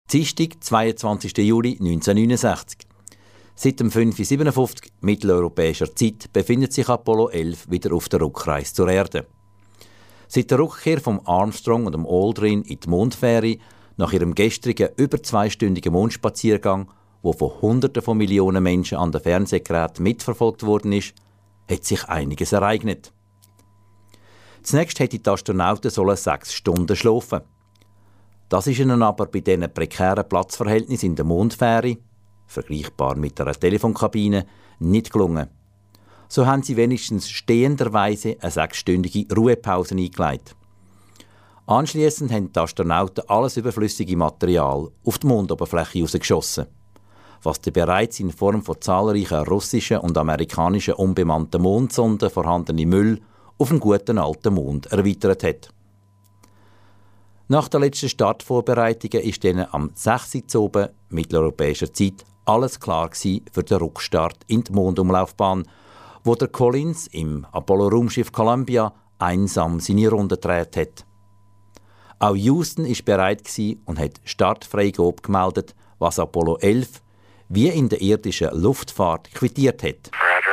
Dienstag, 22. Juli 1969. Seit dem 5.57 Uhr mitteleuropäischer Zeit befindet sich Apollo 11 wieder auf der Rückreise zur Erde. Seit der Rückkehr von Armstrong und dem Aldrin in die Mondfähre nach ihrem gestrigen über 2-stündigen Mondspaziergang, wo von Hunderten von Millionen Menschen an den Fernsehgeräten mitverfolgt worden ist, hat sich einiges ereignet. Zunächst hätten die Astronauten 6 Stunden schlafen. Das ist ihnen aber bei diesen prekären Platzverhältnissen in der Mondfähre, vergleichbar mit einer Telefonkabine, nicht gelungen. So haben sie wenigstens stehenderweise eine 6-stündige Ruhepause eingelegt. Anschliessend haben die Astronauten alles überflüssige Material auf die Mondoberfläche rausgeschossen, was der bereits in Form von zahlreichen russischen und amerikanischen unbemannten Mondsonden vorhandene Müll auf dem guten alten Mond erweitert hat. Nach der letzten Startvorbereitungen ist dann am 6. Uhr oben mitteleuropäischer Zeit alles klar für den Rückstart in die Mondumlaufbahn, wo der Collins im Apollo-Raumschiff Columbia einsam seine Runde gedreht hat. Auch Houston war bereit und hat Startfreigabe gemeldet, was Apollo 11 wie in der irdischen Luftfahrt quittiert hat.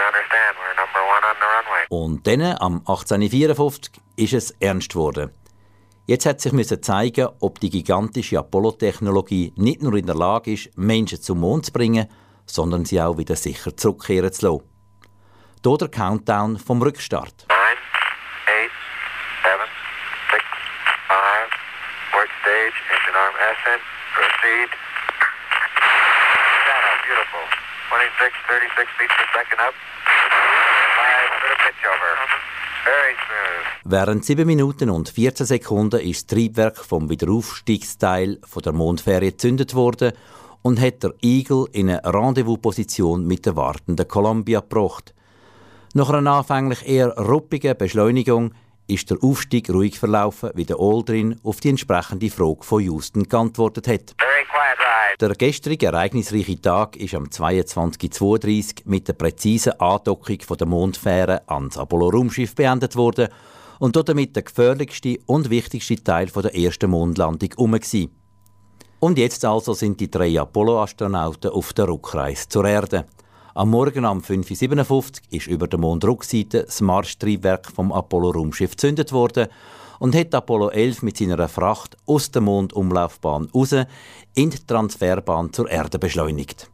Und dann, am 1854, ist es ernst geworden. Jetzt hat sich zeigen, ob die gigantische Apollo-Technologie nicht nur in der Lage ist, Menschen zum Mond zu bringen, sondern sie auch wieder sicher zurückkehren zu lassen. Hier der Countdown vom Rückstart. 9, 8, 7, 6, 5, port stage, engine arm ascent, proceed. Beautiful. 26, 36 feet per second up. 5, put a pitch over. Very smooth. Während 7 Minuten und 14 Sekunden ist das Triebwerk vom Wiederaufstiegsteil von der Mondfähre gezündet worden und hat der Eagle in eine Rendezvous-Position mit der wartenden Columbia gebracht. Nach einer anfänglich eher ruppigen Beschleunigung ist der Aufstieg ruhig verlaufen, wie der Aldrin auf die entsprechende Frage von Houston geantwortet hat. Der gestrige ereignisreiche Tag ist am 22.32 mit der präzisen Andockung der Mondfähre ans Apollo-Raumschiff beendet worden und damit der gefährlichste und wichtigste Teil der ersten Mondlandung herum gewesen. Und jetzt also sind die 3 Apollo-Astronauten auf der Rückreise zur Erde. Am Morgen um 5.57 Uhr ist über der Mondrückseite das Marschtriebwerk vom Apollo-Raumschiff gezündet worden und hat Apollo 11 mit seiner Fracht aus der Mondumlaufbahn raus in die Transferbahn zur Erde beschleunigt.